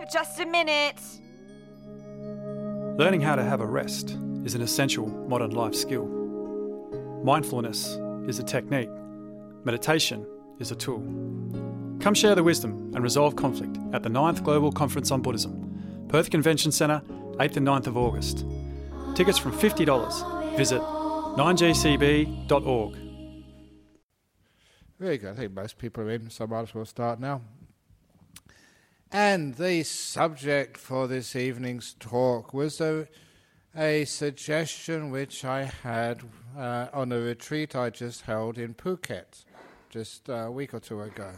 Just a minute. Learning how to have a rest is an essential modern life skill. Mindfulness is a technique. Meditation is a tool. Come share the wisdom and resolve conflict at the 9th Global Conference on Buddhism, Perth Convention Centre, 8th and 9th of August. Tickets from $50. Visit 9gcb.org. Very good. I think most people are in, so I might as well start now. And the subject for this evening's talk was a suggestion which I had on a retreat I just held in Phuket just a week or two ago.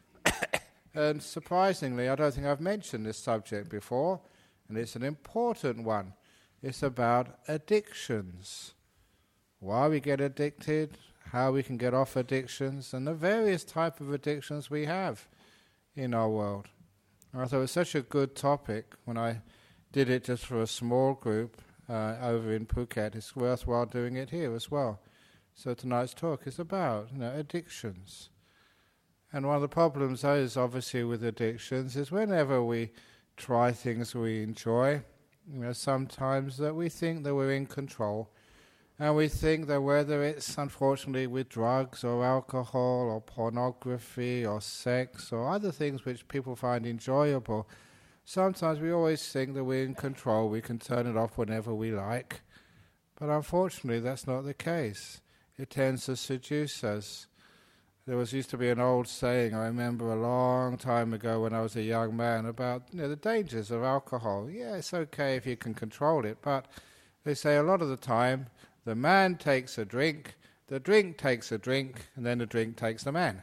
And surprisingly, I don't think I've mentioned this subject before, and it's an important one. It's about addictions. Why we get addicted, how we can get off addictions, and the various types of addictions we have in our world. I thought it was such a good topic when I did it just for a small group over in Phuket. It's worthwhile doing it here as well. So tonight's talk is about addictions. And one of the problems is obviously with addictions is whenever we try things we enjoy, sometimes that we think that we're in control. And we think that whether it's, unfortunately, with drugs or alcohol or pornography or sex or other things which people find enjoyable, sometimes we always think that we're in control, we can turn it off whenever we like. But unfortunately, that's not the case. It tends to seduce us. There used to be an old saying, I remember a long time ago when I was a young man, about the dangers of alcohol. Yeah, it's okay if you can control it, but they say a lot of the time, the man takes a drink, the drink takes a drink, and then the drink takes the man.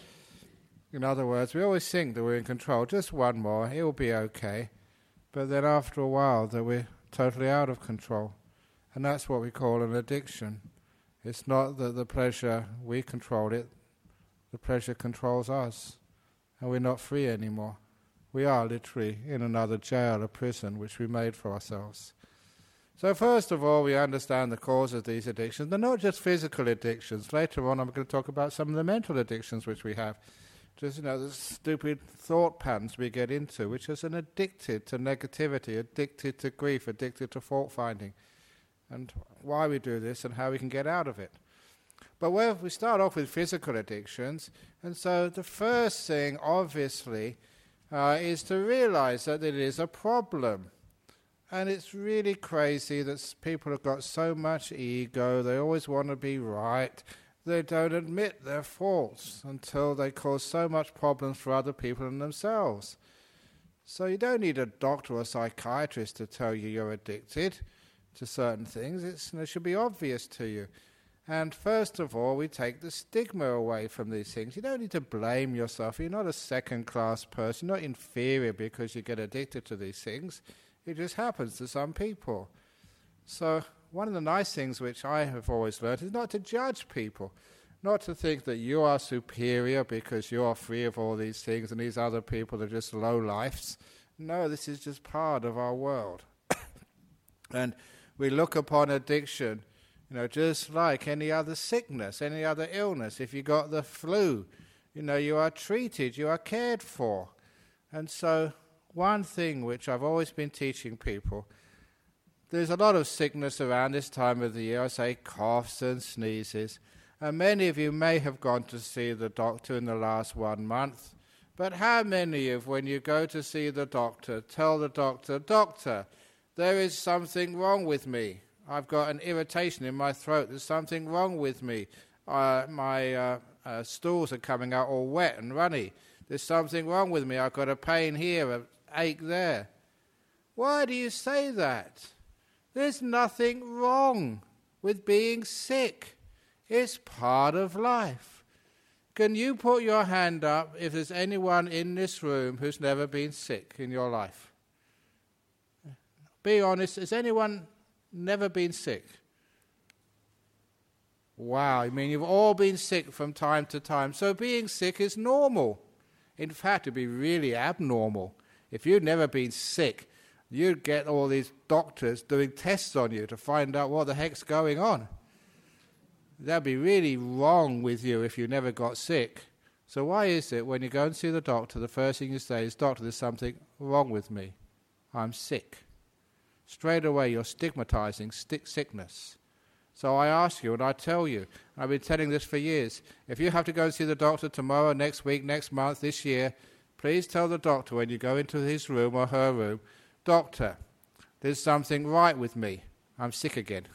In other words, we always think that we're in control. Just one more, it will be okay. But then after a while, that we're totally out of control. And that's what we call an addiction. It's not that the pleasure, we control it. The pleasure controls us. And we're not free anymore. We are literally in another jail, a prison, which we made for ourselves. So first of all, we understand the cause of these addictions. They're not just physical addictions. Later on, I'm going to talk about some of the mental addictions which we have. Just, the stupid thought patterns we get into, which is an addicted to negativity, addicted to grief, addicted to fault-finding, and why we do this and how we can get out of it. But we start off with physical addictions, and so the first thing, obviously, is to realize that it is a problem. And it's really crazy that people have got so much ego, they always want to be right, they don't admit their faults until they cause so much problems for other people and themselves. So you don't need a doctor or a psychiatrist to tell you you're addicted to certain things. It should be obvious to you. And first of all, we take the stigma away from these things. You don't need to blame yourself. You're not a second-class person, you're not inferior because you get addicted to these things. It just happens to some people. So one of the nice things which I have always learned is not to judge people, not to think that you are superior because you are free of all these things and these other people are just low-lifes. No, this is just part of our world. And we look upon addiction, just like any other sickness, any other illness. If you got the flu, you are treated, you are cared for. And so one thing which I've always been teaching people, there's a lot of sickness around this time of the year, I say coughs and sneezes, and many of you may have gone to see the doctor in the last 1 month, but how many of, when you go to see the doctor, tell the doctor, "Doctor, there is something wrong with me. I've got an irritation in my throat, there's something wrong with me. My stools are coming out all wet and runny. There's something wrong with me. I've got a pain here, an ache there." Why do you say that? There's nothing wrong with being sick. It's part of life. Can you put your hand up if there's anyone in this room who's never been sick in your life? Be honest, has anyone never been sick? Wow, you've all been sick from time to time, so being sick is normal. In fact, it'd be really abnormal. If you'd never been sick, you'd get all these doctors doing tests on you to find out what the heck's going on. That'd be really wrong with you if you never got sick. So why is it when you go and see the doctor, the first thing you say is, "Doctor, there's something wrong with me. I'm sick." Straight away you're stigmatizing sickness. So I ask you, and I tell you, I've been telling this for years, if you have to go and see the doctor tomorrow, next week, next month, this year, please tell the doctor when you go into his room or her room, "Doctor, there's something right with me. I'm sick again."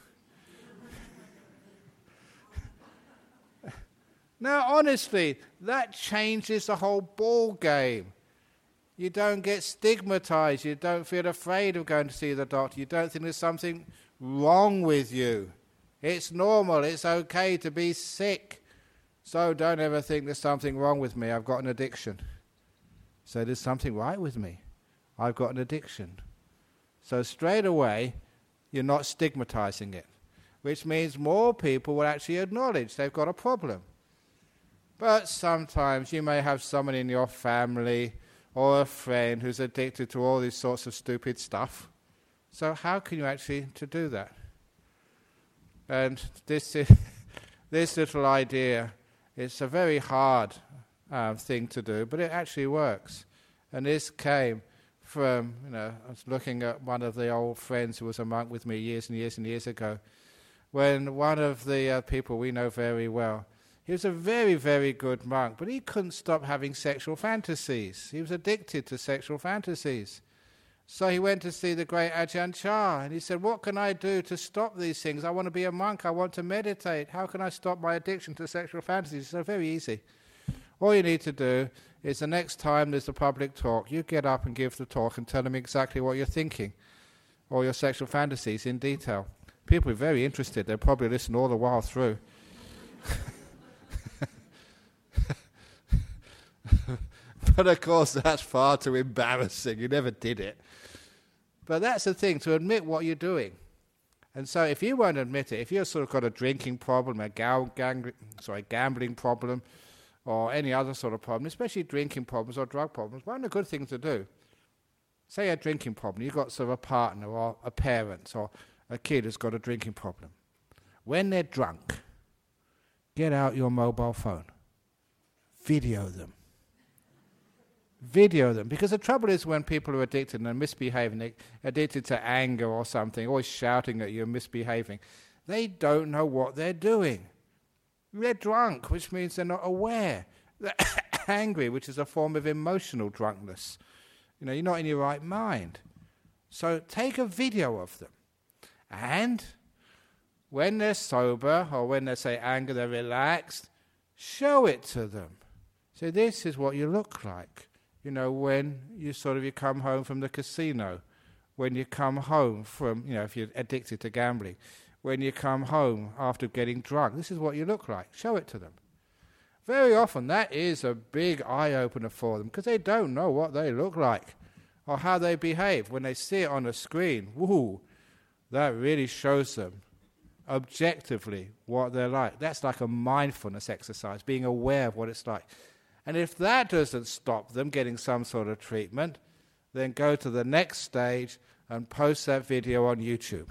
Now, honestly, that changes the whole ball game. You don't get stigmatized. You don't feel afraid of going to see the doctor. You don't think there's something wrong with you. It's normal. It's okay to be sick. So don't ever think there's something wrong with me. I've got an addiction. So there's something right with me. I've got an addiction. So straight away, you're not stigmatizing it, which means more people will actually acknowledge they've got a problem. But sometimes you may have someone in your family or a friend who's addicted to all these sorts of stupid stuff. So how can you actually to do that? And this little idea, it's a very hard thing to do, but it actually works. And this came from, I was looking at one of the old friends who was a monk with me years and years and years ago, when one of the people we know very well, he was a very, very good monk, but he couldn't stop having sexual fantasies. He was addicted to sexual fantasies. So he went to see the great Ajahn Chah, and he said, "What can I do to stop these things? I want to be a monk. I want to meditate. How can I stop my addiction to sexual fantasies?" He said, "Very easy. All you need to do is the next time there's a public talk, you get up and give the talk and tell them exactly what you're thinking, or your sexual fantasies in detail." People are very interested. They'll probably listen all the while through. But of course that's far too embarrassing. You never did it. But that's the thing, to admit what you're doing. And so if you won't admit it, if you've sort of got a drinking problem, a gambling problem, or any other sort of problem, especially drinking problems or drug problems, one of the good things to do, say a drinking problem, you've got sort of a partner or a parent or a kid who's got a drinking problem. When they're drunk, get out your mobile phone. Video them. Video them. Because the trouble is when people are addicted and misbehaving, they're addicted to anger or something, always shouting at you and misbehaving, they don't know what they're doing. They're drunk, which means they're not aware. They're angry, which is a form of emotional drunkenness. You're not in your right mind. So take a video of them. And when they're sober, or when they say anger, they're relaxed, show it to them. So this is what you look like. When you come home from the casino, when you come home from, if you're addicted to gambling, when you come home after getting drunk, this is what you look like. Show it to them. Very often that is a big eye-opener for them, because they don't know what they look like or how they behave. When they see it on a screen, woo, that really shows them objectively what they're like. That's like a mindfulness exercise, being aware of what it's like. And if that doesn't stop them getting some sort of treatment, then go to the next stage and post that video on YouTube.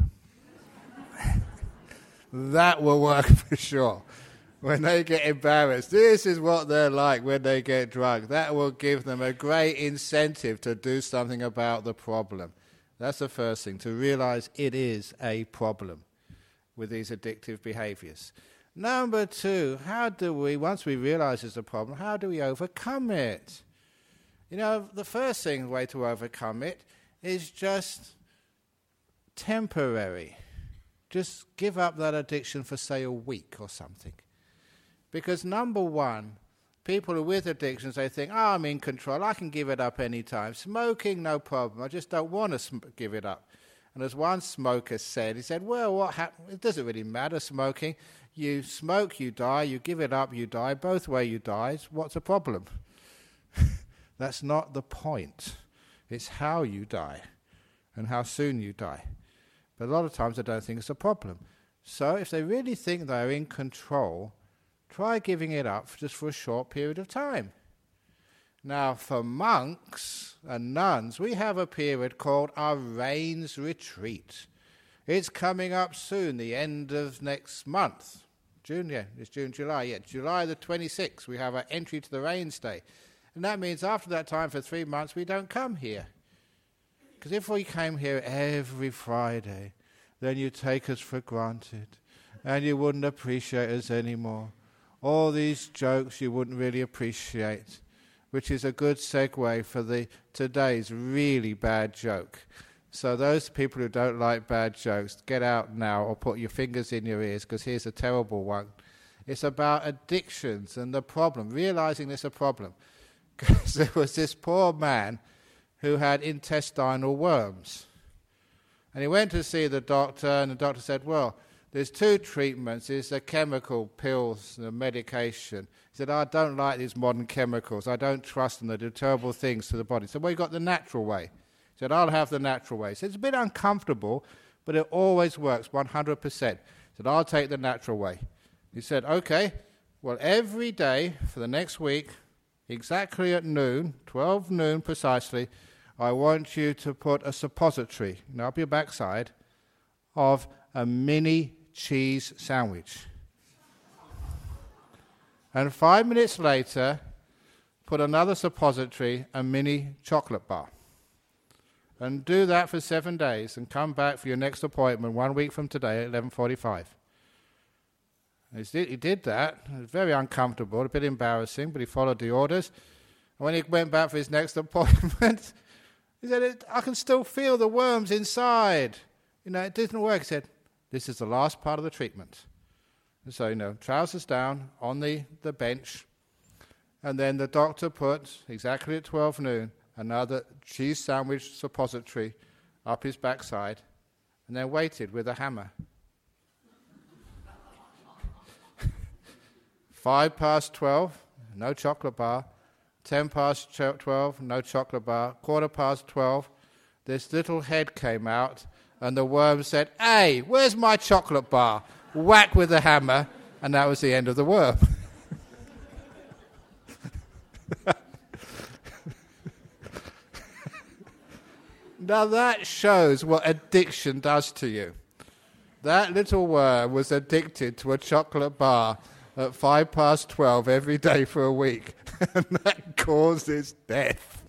That will work for sure. When they get embarrassed, this is what they're like when they get drunk. That will give them a great incentive to do something about the problem. That's the first thing, to realize it is a problem with these addictive behaviors. Number two, once we realize it's a problem, how do we overcome it? The first way to overcome it is just temporary. Just give up that addiction for, say, a week or something. Because number one, people who are with addictions, they think, I'm in control, I can give it up any time. Smoking, no problem, I just don't want to give it up. And as one smoker said, he said, well, what happened? It doesn't really matter, smoking. You smoke, you die. You give it up, you die. Both ways you die. What's the problem? That's not the point. It's how you die and how soon you die. But a lot of times I don't think it's a problem. So if they really think they're in control, try giving it up just for a short period of time. Now, for monks and nuns, we have a period called our Rains Retreat. It's coming up soon, the end of next month, June, yeah, it's June, July, yeah. July the 26th, we have our entry to the rains day. And that means after that time for 3 months, we don't come here. Because if we came here every Friday, then you'd take us for granted, and you wouldn't appreciate us anymore. All these jokes you wouldn't really appreciate, which is a good segue for today's really bad joke. So those people who don't like bad jokes, get out now or put your fingers in your ears, because here's a terrible one. It's about addictions and the problem, realizing there's a problem. Because there was this poor man who had intestinal worms. And he went to see the doctor, and the doctor said, well, there's 2 treatments. There's the chemical pills, the medication. He said, I don't like these modern chemicals. I don't trust them. They do terrible things to the body. So, well, you got the natural way. He said, I'll have the natural way. He said, it's a bit uncomfortable, but it always works 100%. He said, I'll take the natural way. He said, okay, well, every day for the next week, exactly at noon, 12 noon precisely, I want you to put a suppository, up your backside, of a mini cheese sandwich. And 5 minutes later, put another suppository, a mini chocolate bar. And do that for 7 days and come back for your next appointment 1 week from today at 11:45. He did that. It was very uncomfortable, a bit embarrassing, but he followed the orders. And when he went back for his next appointment, he said, I can still feel the worms inside. It didn't work. He said, this is the last part of the treatment. And so, trousers down on the bench. And then the doctor put, exactly at 12 noon, another cheese sandwich suppository up his backside, and then waited with a hammer. 12:05, no chocolate bar. 12:10, no chocolate bar. 12:15, this little head came out, and the worm said, hey, where's my chocolate bar? Whack with the hammer, and that was the end of the worm. Now that shows what addiction does to you. That little worm was addicted to a chocolate bar at 12:05 every day for a week, and that causes death.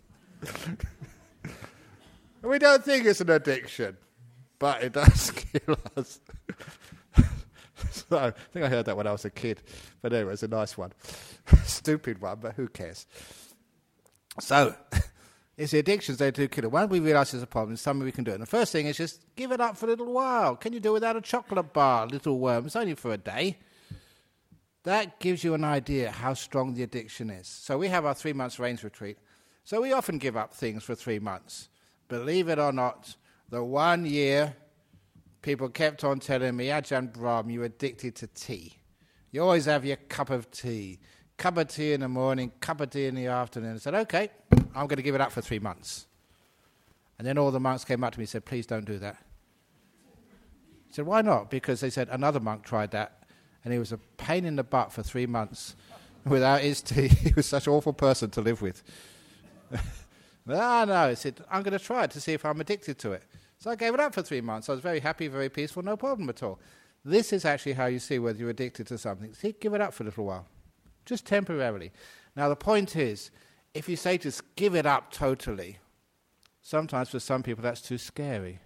We don't think it's an addiction, but it does kill us. So, I think I heard that when I was a kid, but anyway, it's a nice one. Stupid one, but who cares? So, it's the addictions they do kill it. When we realise there's a problem, it's something we can do. And the first thing is just give it up for a little while. Can you do without a chocolate bar, little worm? It's only for a day. That gives you an idea how strong the addiction is. So we have our 3 months rains retreat. So we often give up things for 3 months. Believe it or not, the 1 year people kept on telling me, Ajahn Brahm, you're addicted to tea. You always have your cup of tea. Cup of tea in the morning, cup of tea in the afternoon. I said, okay, I'm going to give it up for 3 months. And then all the monks came up to me and said, please don't do that. I said, why not? Because they said another monk tried that, and he was a pain in the butt for 3 months. Without his tea, he was such an awful person to live with. No, I said, I'm going to try it to see if I'm addicted to it. So I gave it up for 3 months. I was very happy, very peaceful, no problem at all. This is actually how you see whether you're addicted to something. See, give it up for a little while, just temporarily. Now, the point is, if you say just give it up totally, sometimes for some people that's too scary.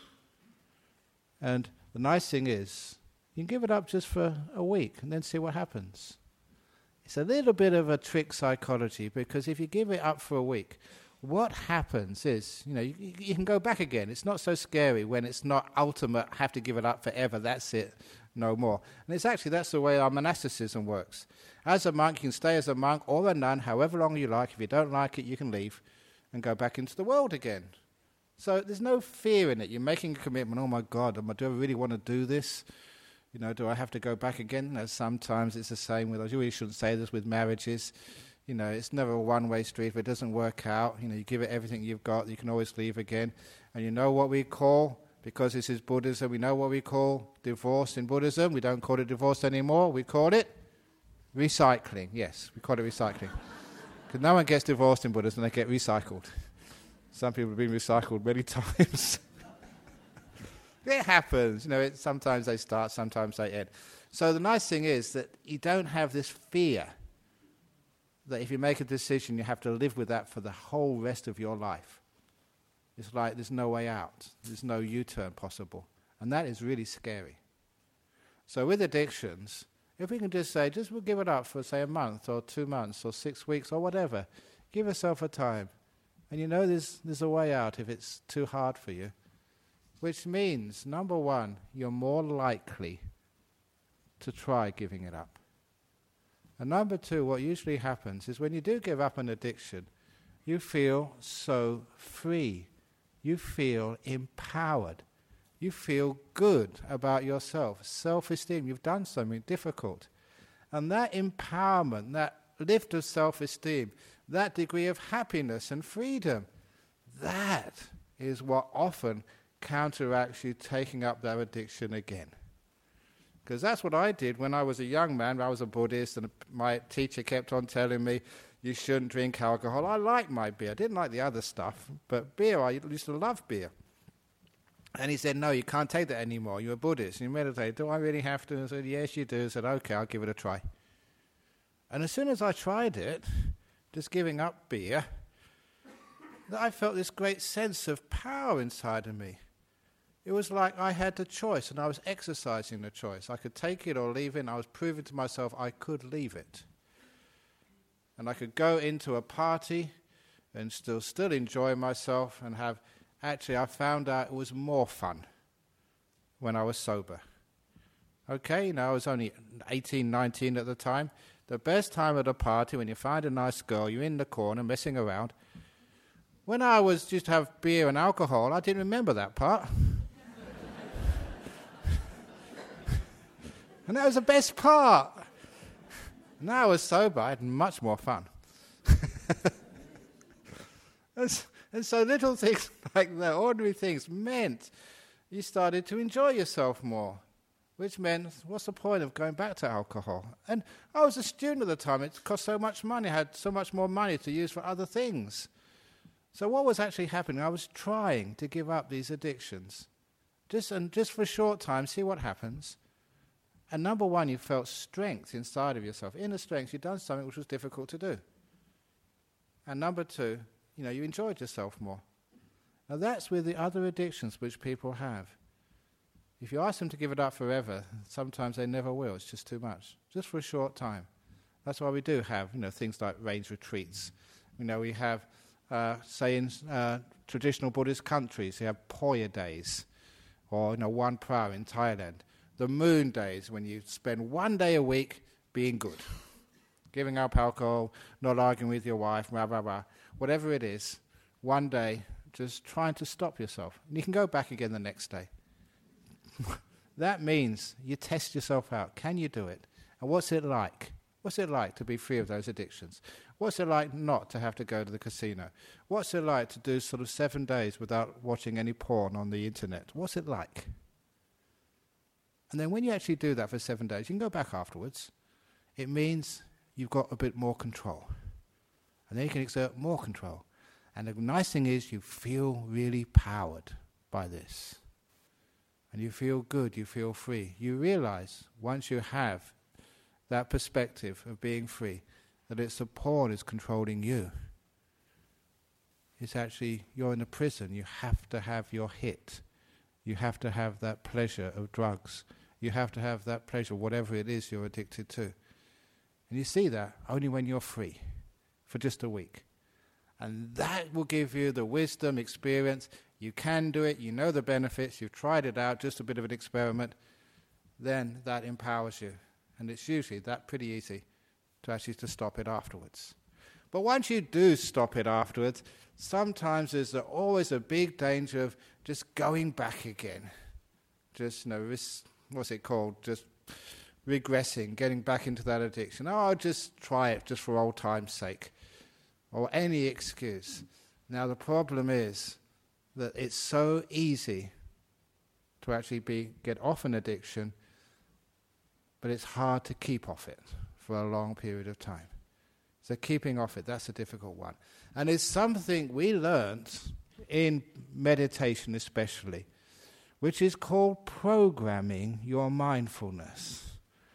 And the nice thing is, you can give it up just for a week and then see what happens. It's a little bit of a trick psychology, because if you give it up for a week, what happens is, you can go back again. It's not so scary when it's not ultimate, have to give it up forever, that's it, no more. And that's the way our monasticism works. As a monk, you can stay as a monk or a nun, however long you like. If you don't like it, you can leave and go back into the world again. So there's no fear in it. You're making a commitment, oh my God, do I really want to do this? Do I have to go back again? Sometimes it's the same with, I really shouldn't say this with marriages. It's never a one-way street. If it doesn't work out, you give it everything you've got, you can always leave again. And you know what we call, because this is Buddhism, we know what we call divorce in Buddhism. We don't call it divorce anymore. We call it recycling. Yes, we call it recycling. Because no one gets divorced in Buddhism, they get recycled. Some people have been recycled many times. It happens. Sometimes they start, sometimes they end. So the nice thing is that you don't have this fear that if you make a decision, you have to live with that for the whole rest of your life. It's like there's no way out. There's no U-turn possible. And that is really scary. So with addictions, if we can just say, we'll give it up for, say, a month or 2 months or 6 weeks or whatever, give yourself a time. And you know there's a way out if it's too hard for you. Which means, number one, you're more likely to try giving it up. And number two, what usually happens is when you do give up an addiction, you feel so free. You feel empowered. You feel good about yourself, self-esteem. You've done something difficult. And that empowerment, that lift of self-esteem, that degree of happiness and freedom, that is what often counteracts you taking up that addiction again. Because that's what I did when I was a young man. I was a Buddhist, and my teacher kept on telling me, you shouldn't drink alcohol. I liked my beer. I didn't like the other stuff, but beer, I used to love beer. And he said, no, you can't take that anymore. You're a Buddhist, and you meditate. Do I really have to? And I said, yes, you do. I said, okay, I'll give it a try. And as soon as I tried it, just giving up beer, I felt this great sense of power inside of me. It was like I had the choice, and I was exercising the choice. I could take it or leave it, and I was proving to myself I could leave it. And I could go into a party and still enjoy myself and have... Actually, I found out it was more fun when I was sober. Okay, I was only 18, 19 at the time. The best time at a party, when you find a nice girl, you're in the corner messing around. When I was just have beer and alcohol, I didn't remember that part. And that was the best part. Now I was sober, I had much more fun. And so little things like that, ordinary things, meant you started to enjoy yourself more, which meant, what's the point of going back to alcohol? And I was a student at the time. It cost so much money. I had so much more money to use for other things. So what was actually happening? I was trying to give up these addictions. Just for a short time, see what happens. And number one, you felt strength inside of yourself. Inner strength, you'd done something which was difficult to do. And number two, you enjoyed yourself more. Now that's with the other addictions which people have. If you ask them to give it up forever, sometimes they never will. It's just too much. Just for a short time. That's why we do have, things like rains retreats. We have, say in traditional Buddhist countries, you have Poya days, or one prayer in Thailand. The moon days, when you spend 1 day a week being good. Giving up alcohol, not arguing with your wife, blah, blah, blah. Whatever it is, 1 day, just trying to stop yourself. And you can go back again the next day. That means you test yourself out. Can you do it? And what's it like? What's it like to be free of those addictions? What's it like not to have to go to the casino? What's it like to do sort of 7 days without watching any porn on the internet? What's it like? And then when you actually do that for 7 days, you can go back afterwards. It means you've got a bit more control. And then you can exert more control. And the nice thing is you feel really powered by this. And you feel good, you feel free. You realize once you have that perspective of being free, that it's the porn is controlling you. It's actually, you're in a prison, you have to have your hit. You have to have that pleasure of drugs. You have to have that pleasure, whatever it is you're addicted to. And you see that only when you're free, for just a week. And that will give you the wisdom, experience. You can do it, you know the benefits, you've tried it out, just a bit of an experiment. Then that empowers you. And it's usually that pretty easy to stop it afterwards. But once you do stop it afterwards, sometimes there's always a big danger of just going back again. Just, what's it called? Just regressing, getting back into that addiction. Oh, I'll just try it just for old time's sake. Or any excuse. Now the problem is that it's so easy to actually get off an addiction, but it's hard to keep off it for a long period of time. So keeping off it, that's a difficult one. And it's something we learnt in meditation especially, which is called programming your mindfulness.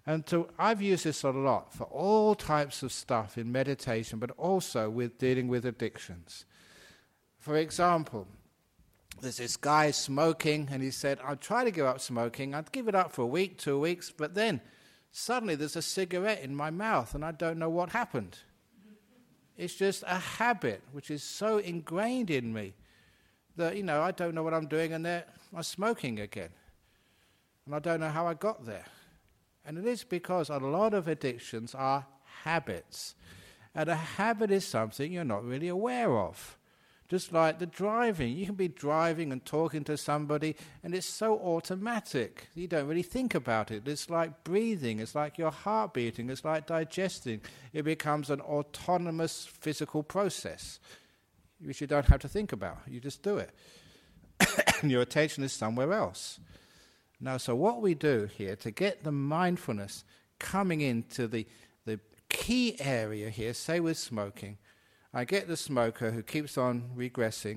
And I've used this a lot for all types of stuff in meditation, but also with dealing with addictions. For example, there's this guy smoking, and he said, I'll try to give up smoking. I'd give it up for a week, 2 weeks, but then suddenly there's a cigarette in my mouth, and I don't know what happened. It's just a habit which is so ingrained in me that, I don't know what I'm doing, and I'm smoking again. And I don't know how I got there. And it is because a lot of addictions are habits. And a habit is something you're not really aware of. Just like the driving. You can be driving and talking to somebody, and it's so automatic. You don't really think about it. It's like breathing. It's like your heart beating. It's like digesting. It becomes an autonomous physical process, which you don't have to think about. You just do it. And your attention is somewhere else. Now, so what we do here to get the mindfulness coming into the key area here, say with smoking, I get the smoker who keeps on regressing,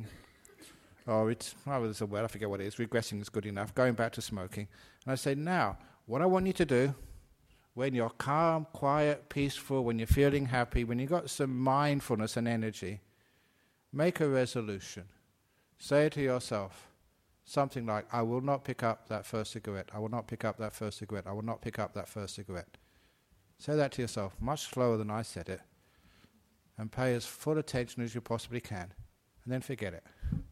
there's a word, I forget what it is, regressing is good enough, going back to smoking, and I say, now, what I want you to do, when you're calm, quiet, peaceful, when you're feeling happy, when you've got some mindfulness and energy, make a resolution. Say to yourself, something like, I will not pick up that first cigarette. I will not pick up that first cigarette. I will not pick up that first cigarette. Say that to yourself, much slower than I said it, and pay as full attention as you possibly can, and then forget it.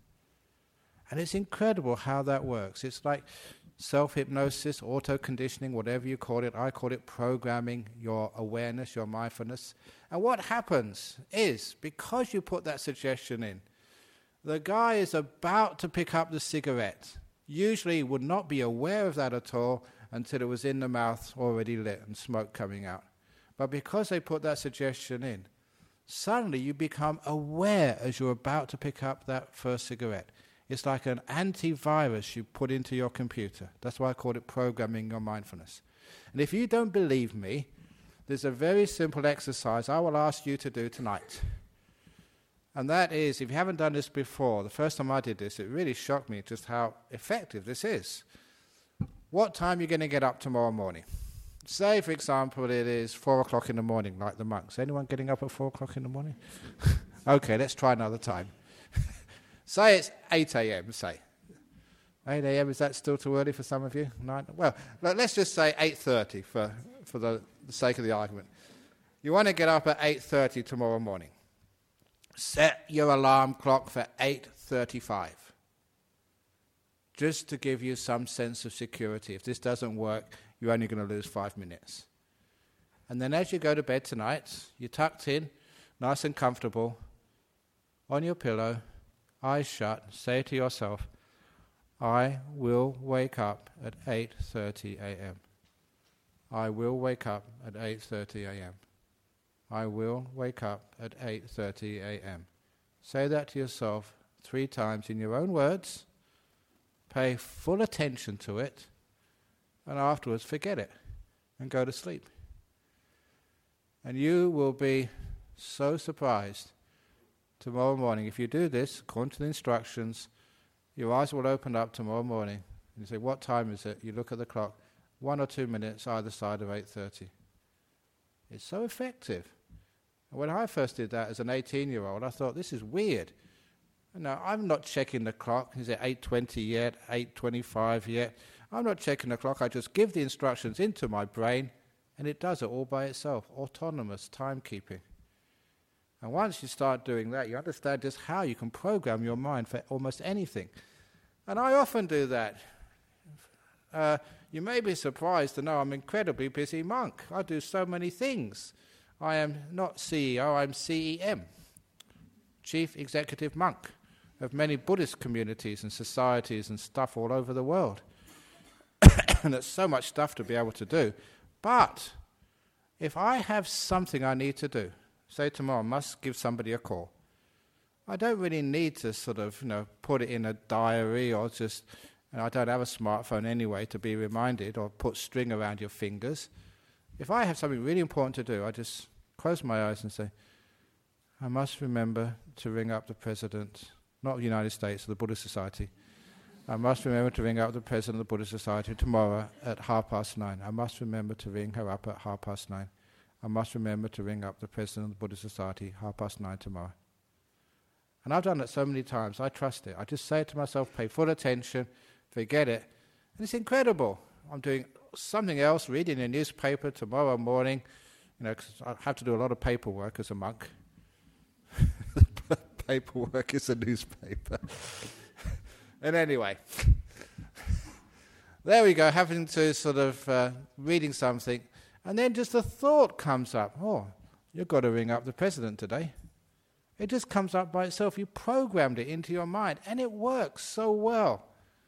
And it's incredible how that works. It's like self-hypnosis, auto-conditioning, whatever you call it. I call it programming your awareness, your mindfulness. And what happens is, because you put that suggestion in, the guy is about to pick up the cigarette. Usually would not be aware of that at all until it was in the mouth already lit and smoke coming out. But because they put that suggestion in, suddenly you become aware as you're about to pick up that first cigarette. It's like an antivirus you put into your computer. That's why I call it programming your mindfulness. And if you don't believe me, there's a very simple exercise I will ask you to do tonight. And that is, if you haven't done this before, the first time I did this, it really shocked me just how effective this is. What time are you going to get up tomorrow morning? Say, for example, it is 4 o'clock in the morning, like the monks. Anyone getting up at 4 o'clock in the morning? Okay, let's try another time. Say it's 8 a.m., say. 8 a.m., is that still too early for some of you? 9? Well, let's just say 8:30 for the sake of the argument. You want to get up at 8:30 tomorrow morning. Set your alarm clock for 8:35, just to give you some sense of security. If this doesn't work, you're only going to lose 5 minutes. And then as you go to bed tonight, you're tucked in, nice and comfortable, on your pillow, eyes shut, say to yourself, I will wake up at 8:30 a.m. I will wake up at 8:30 a.m. I will wake up at 8:30 a.m. Say that to yourself 3 times in your own words. Pay full attention to it, and afterwards forget it and go to sleep. And you will be so surprised tomorrow morning. If you do this, according to the instructions, your eyes will open up tomorrow morning. And you say, what time is it? You look at the clock, 1 or 2 minutes either side of 8:30. It's so effective. And when I first did that as an 18-year-old, I thought, this is weird. No, I'm not checking the clock. Is it 8:20 yet? 8:25 yet? I'm not checking the clock. I just give the instructions into my brain, and it does it all by itself. Autonomous timekeeping. And once you start doing that, you understand just how you can program your mind for almost anything. And I often do that. You may be surprised to know I'm an incredibly busy monk. I do so many things. I am not CEO, I'm CEM, Chief Executive Monk of many Buddhist communities and societies and stuff all over the world. And there's so much stuff to be able to do. But if I have something I need to do, say tomorrow I must give somebody a call, I don't really need to sort of, put it in a diary or just, and I don't have a smartphone anyway to be reminded, or put string around your fingers. If I have something really important to do, I just close my eyes and say, I must remember to ring up the president, not of the United States, of the Buddhist Society. I must remember to ring up the President of the Buddhist Society tomorrow at 9:30. I must remember to ring her up at 9:30. I must remember to ring up the President of the Buddhist Society 9:30 tomorrow. And I've done it so many times, I trust it. I just say it to myself, pay full attention, forget it. And it's incredible. I'm doing something else, reading a newspaper tomorrow morning, because I have to do a lot of paperwork as a monk. Paperwork is a newspaper. And anyway, there we go, having to sort of reading something, and then just a thought comes up. Oh, you've got to ring up the President today. It just comes up by itself. You programmed it into your mind, and it works so well.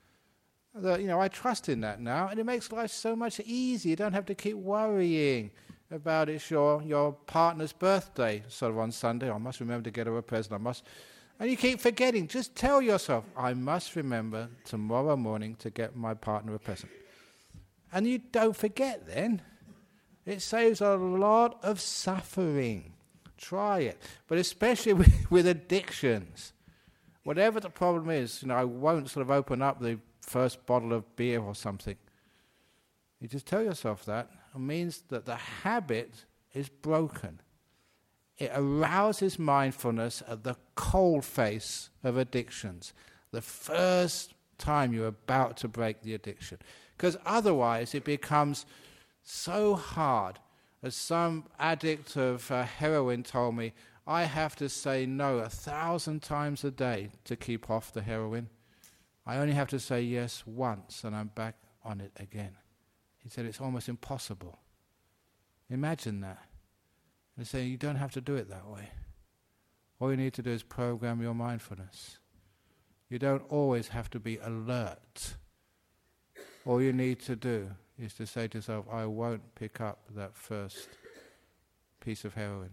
I trust in that now, and it makes life so much easier. You don't have to keep worrying about it's your partner's birthday, sort of on Sunday. I must remember to get her a present. And you keep forgetting. Just tell yourself, I must remember tomorrow morning to get my partner a present. And you don't forget then. It saves a lot of suffering. Try it. But especially with addictions. Whatever the problem is, I won't sort of open up the first bottle of beer or something. You just tell yourself that. It means that the habit is broken. It arouses mindfulness at the cold face of addictions, the first time you're about to break the addiction. Because otherwise it becomes so hard. As some addict of heroin told me, I have to say no 1,000 times a day to keep off the heroin. I only have to say yes once and I'm back on it again. He said it's almost impossible. Imagine that. And say you don't have to do it that way. All you need to do is program your mindfulness. You don't always have to be alert. All you need to do is to say to yourself, I won't pick up that first piece of heroin.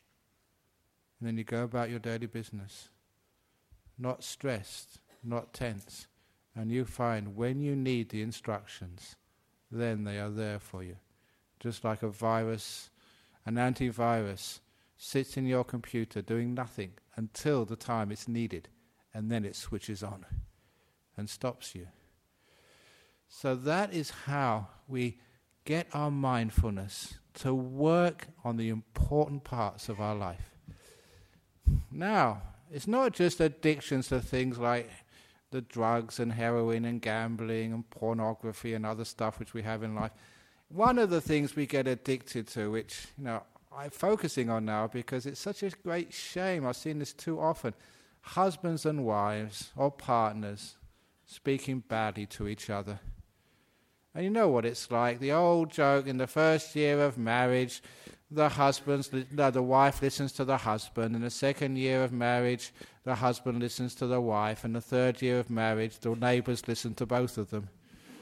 And then you go about your daily business, not stressed, not tense, and you find when you need the instructions, then they are there for you. Just like a virus, an antivirus sits in your computer doing nothing until the time it's needed, and then it switches on and stops you. So that is how we get our mindfulness to work on the important parts of our life. Now, it's not just addictions to things like the drugs and heroin and gambling and pornography and other stuff which we have in life. One of the things we get addicted to, which I'm focusing on now because it's such a great shame, I've seen this too often, husbands and wives or partners speaking badly to each other. And you know what it's like, the old joke, in the first year of marriage, the wife listens to the husband, in the second year of marriage, the husband listens to the wife, and the third year of marriage, the neighbours listen to both of them.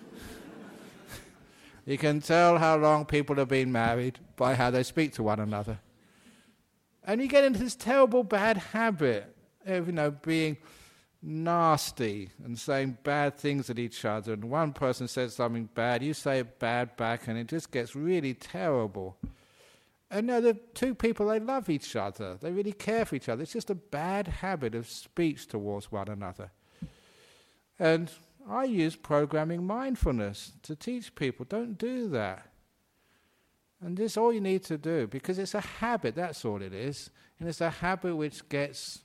You can tell how long people have been married by how they speak to one another. And you get into this terrible bad habit of, being nasty and saying bad things at each other. And one person says something bad, you say it bad back, and it just gets really terrible. And the two people, they love each other. They really care for each other. It's just a bad habit of speech towards one another. And I use programming mindfulness to teach people, don't do that. And this is all you need to do, because it's a habit, that's all it is. And it's a habit which gets,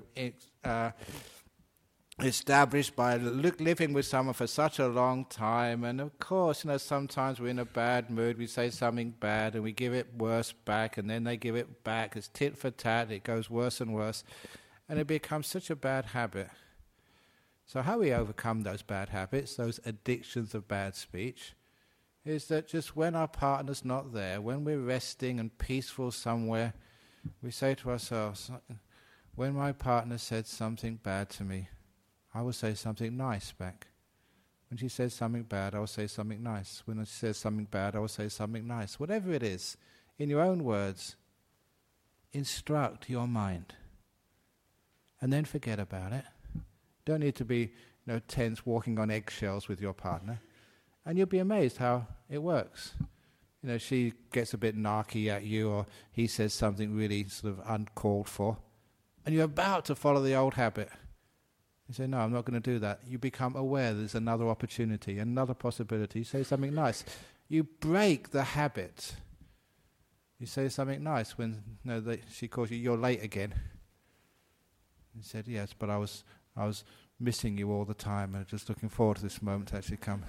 established by living with someone for such a long time. And of course, sometimes we're in a bad mood, we say something bad and we give it worse back, and then they give it back. It's tit for tat, it goes worse and worse. And it becomes such a bad habit. So how we overcome those bad habits, those addictions of bad speech, is that just when our partner's not there, when we're resting and peaceful somewhere, we say to ourselves, when my partner said something bad to me, I will say something nice back. When she says something bad, I will say something nice. When she says something bad, I will say something nice. Whatever it is, in your own words, instruct your mind. And then forget about it. Don't need to be tense, walking on eggshells with your partner. And you'll be amazed how it works. She gets a bit narky at you, or he says something really sort of uncalled for, and you're about to follow the old habit. You say, no, I'm not going to do that. You become aware there's another opportunity, another possibility. You say something nice. You break the habit. You say something nice when she calls you, you're late again. You said, yes, but I was missing you all the time and just looking forward to this moment to actually come.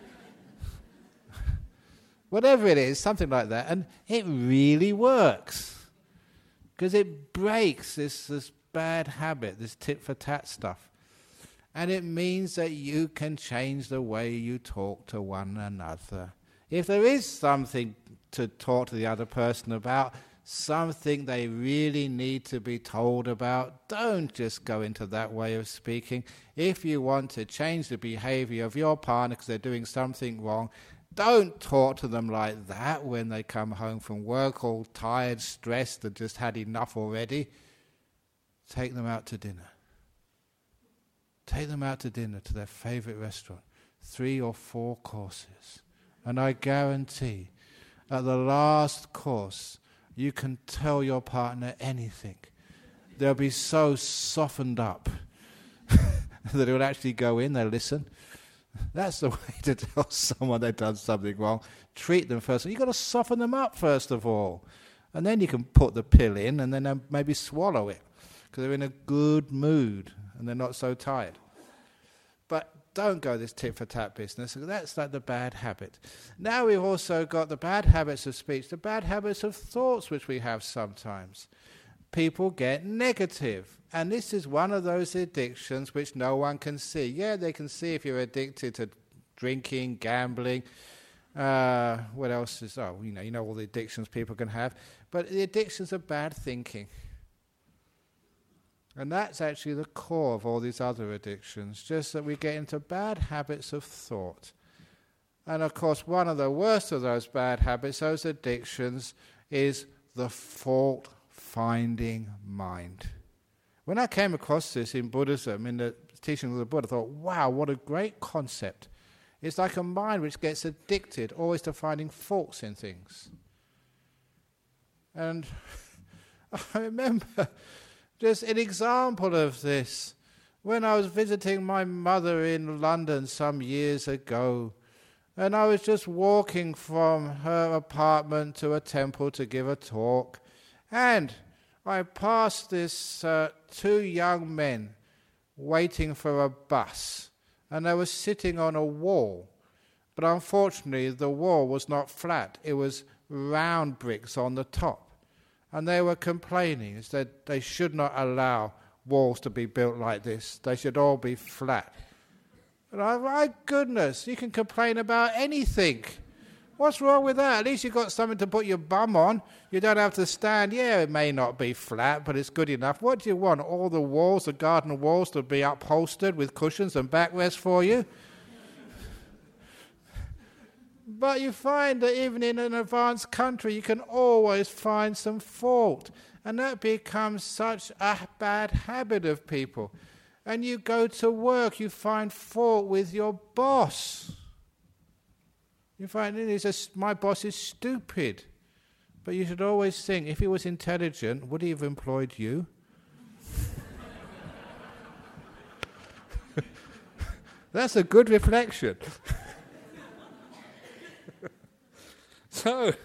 Whatever it is, something like that. And it really works. Because it breaks this bad habit, this tit-for-tat stuff. And it means that you can change the way you talk to one another. If there is something to talk to the other person about, something they really need to be told about, don't just go into that way of speaking. If you want to change the behavior of your partner because they're doing something wrong, don't talk to them like that when they come home from work all tired, stressed, and just had enough already. Take them out to dinner. Take them out to dinner to their favorite restaurant, 3 or 4 courses. And I guarantee, at the last course, you can tell your partner anything. They'll be so softened up that it will actually go in, they'll listen. That's the way to tell someone they've done something wrong. Treat them first. You've got to soften them up first of all. And then you can put the pill in and then maybe swallow it because they're in a good mood and they're not so tired. But don't go this tit-for-tat business. That's like the bad habit. Now we've also got the bad habits of speech, the bad habits of thoughts which we have sometimes. People get negative. And this is one of those addictions which no one can see. Yeah, they can see if you're addicted to drinking, gambling. What else is... you know all the addictions people can have. But the addictions of bad thinking. And that's actually the core of all these other addictions, just that we get into bad habits of thought. And of course, one of the worst of those bad habits, those addictions, is the fault-finding mind. When I came across this in Buddhism, in the teaching of the Buddha, I thought, wow, what a great concept. It's like a mind which gets addicted always to finding faults in things. And I remember... just an example of this. When I was visiting my mother in London some years ago, and I was just walking from her apartment to a temple to give a talk, and I passed this 2 young men waiting for a bus, and they were sitting on a wall. But unfortunately, the wall was not flat. It was round bricks on the top. And they were complaining that they should not allow walls to be built like this. They should all be flat. And my goodness, you can complain about anything. What's wrong with that? At least you've got something to put your bum on. You don't have to stand. Yeah, it may not be flat, but it's good enough. What do you want? All the walls, the garden walls, to be upholstered with cushions and backrests for you? But you find that even in an advanced country, you can always find some fault. And that becomes such a bad habit of people. And you go to work, you find fault with your boss. You find my boss is stupid. But you should always think, if he was intelligent, would he have employed you? That's a good reflection. So,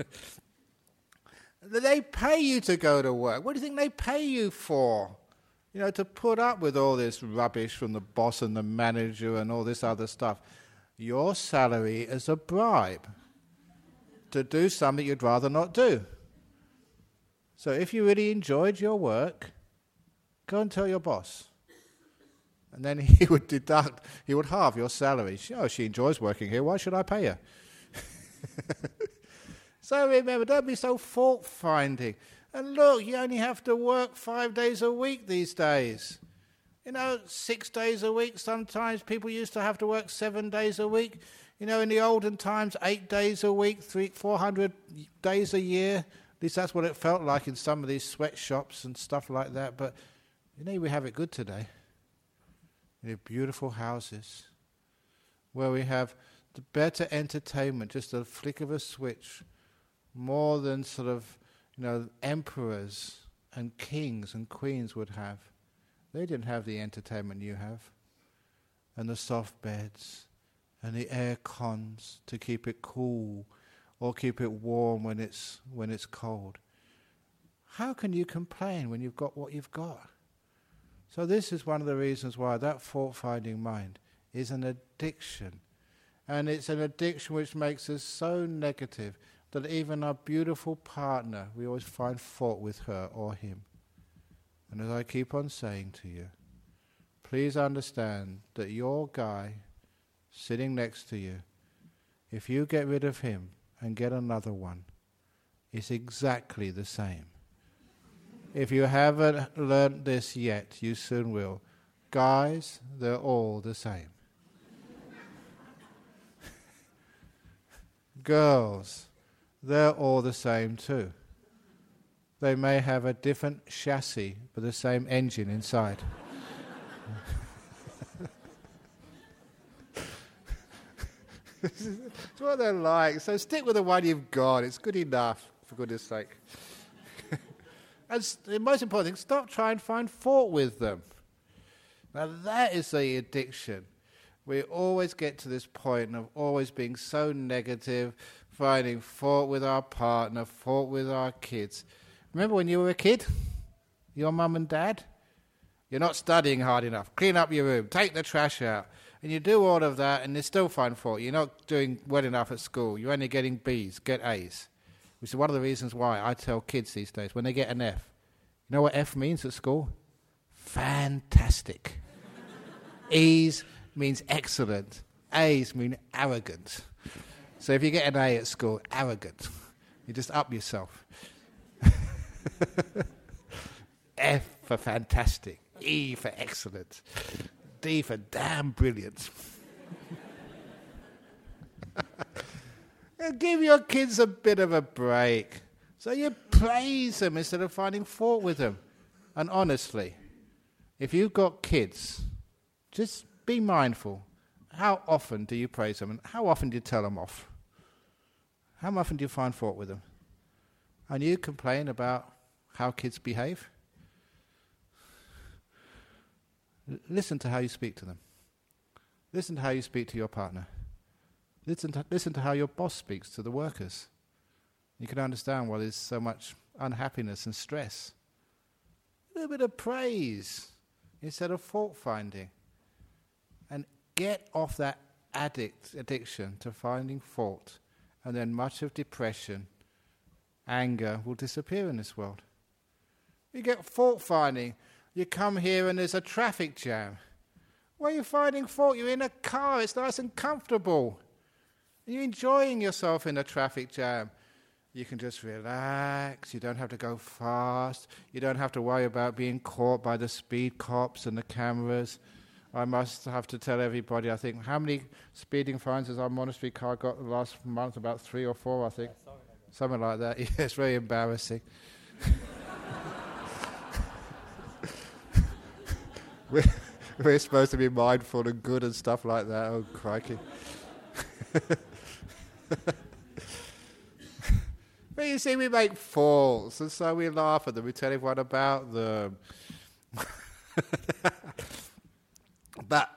they pay you to go to work. What do you think they pay you for? To put up with all this rubbish from the boss and the manager and all this other stuff. Your salary is a bribe to do something you'd rather not do. So if you really enjoyed your work, go and tell your boss. And then he would halve your salary. She enjoys working here, why should I pay her? So remember, don't be so fault-finding. And look, you only have to work 5 days a week these days. 6 days a week. Sometimes people used to have to work 7 days a week. In the olden times, 8 days a week, 400 days a year. At least that's what it felt like in some of these sweatshops and stuff like that. But, we have it good today. We have beautiful houses where we have the better entertainment, just a flick of a switch, more than sort of, emperors and kings and queens would have. They didn't have the entertainment you have, and the soft beds, and the air cons to keep it cool or keep it warm when it's cold. How can you complain when you've got what you've got? So this is one of the reasons why that fault-finding mind is an addiction. And it's an addiction which makes us so negative that even our beautiful partner, we always find fault with her or him. And as I keep on saying to you, please understand that your guy sitting next to you, if you get rid of him and get another one, it's exactly the same. If you haven't learnt this yet, you soon will. Guys, they're all the same. Girls, they're all the same too. They may have a different chassis, but the same engine inside. That's what they're like. So stick with the one you've got. It's good enough, for goodness sake. And the most important thing, stop trying to find fault with them. Now that is the addiction. We always get to this point of always being so negative, finding fault with our partner, fault with our kids. Remember when you were a kid? Your mum and dad? You're not studying hard enough. Clean up your room. Take the trash out. And you do all of that and they still find fault. You're not doing well enough at school. You're only getting B's. Get A's. Which is one of the reasons why I tell kids these days, when they get an F, you know what F means at school? Fantastic. E's means excellent. A's mean arrogant. So if you get an A at school, arrogant, you just up yourself. F for fantastic. E for excellent. D for damn brilliant. And give your kids a bit of a break. So you praise them instead of finding fault with them. And honestly, if you've got kids, just be mindful. How often do you praise them? And how often do you tell them off? How often do you find fault with them? And you complain about how kids behave? Listen to how you speak to them. Listen to how you speak to your partner. Listen to how your boss speaks to the workers. You can understand why there's so much unhappiness and stress. A little bit of praise instead of fault-finding. And get off that addiction to finding fault. And then much of depression, anger will disappear in this world. You get fault-finding. You come here and there's a traffic jam. Where are you finding fault? You're in a car. It's nice and comfortable. You're enjoying yourself in a traffic jam. You can just relax. You don't have to go fast. You don't have to worry about being caught by the speed cops and the cameras. I must have to tell everybody, I think, how many speeding fines has our monastery car got last month? About 3 or 4, I think. Yeah, something like that. Yeah, it's very embarrassing. We're supposed to be mindful and good and stuff like that. Oh, crikey. But you see, we make faults, and so we laugh at them. We tell everyone about them. But